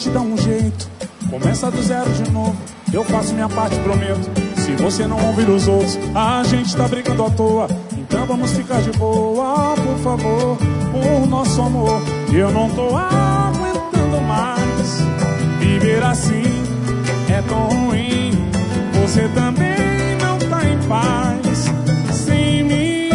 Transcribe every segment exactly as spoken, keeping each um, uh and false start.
gente dá um jeito, começa do zero de novo. Eu faço minha parte, prometo. Se você não ouvir os outros, a gente tá brigando à toa. Então vamos ficar de boa, por favor, por nosso amor. Eu não tô aguentando mais viver assim, é tão ruim. Você também não tá em paz sem mim.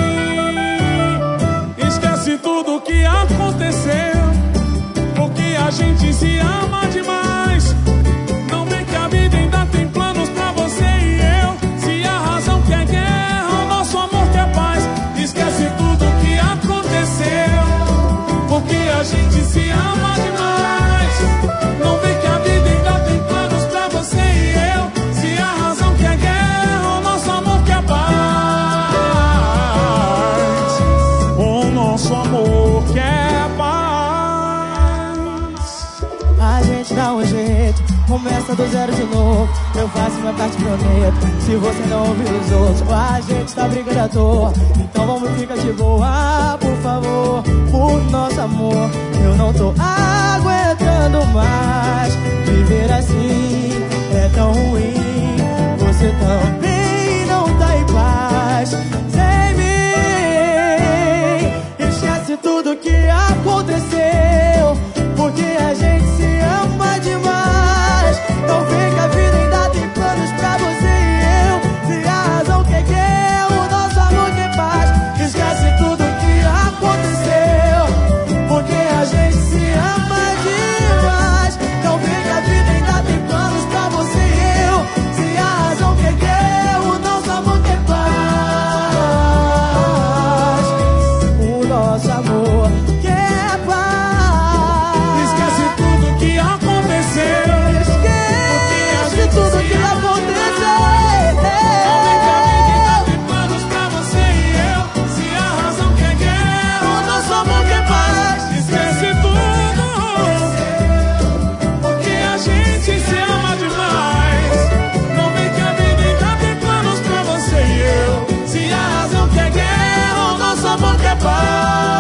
Esquece tudo que aconteceu, porque a gente se ama demais. Não vê que a vida ainda tem planos pra você e eu. Se a razão quer guerra, o nosso amor quer paz. Esquece tudo que aconteceu, porque a gente se ama demais. Não vê que a vida ainda tem planos pra você e eu. Se a razão quer guerra, o nosso amor quer paz. O nosso amor quer paz. A gente dá um jeito, começa do zero de novo. Eu faço minha parte, prometo. Se você não ouvir os outros, a gente tá brigando à toa. Então vamos ficar de boa, por favor, por nosso amor. Eu não tô aguentando mais viver assim, é tão ruim. Você também não tá em paz sem mim. Esquece tudo que aconteceu, porque a gente se ama demais. Não vê que a vida ainda tem planos pra você e eu. Se a razão quer guerra, o nosso amor quer paz. Esquece tudo que aconteceu, porque a gente se ama demais. Não vê que a vida ainda tem planos pra você e eu. Se a razão quer guerra, o nosso amor quer paz. O nosso amor quer paz. Esquece tudo que aconteceu, Esquece tudo que aconteceu. tem planos pra você e eu. Se a razão quer guerra, o nosso amor quer paz. Esquece tudo, porque a gente se ama demais. Não vê que a vida ainda tem planos pra você e eu. Se a razão quer guerra, o nosso amor quer paz.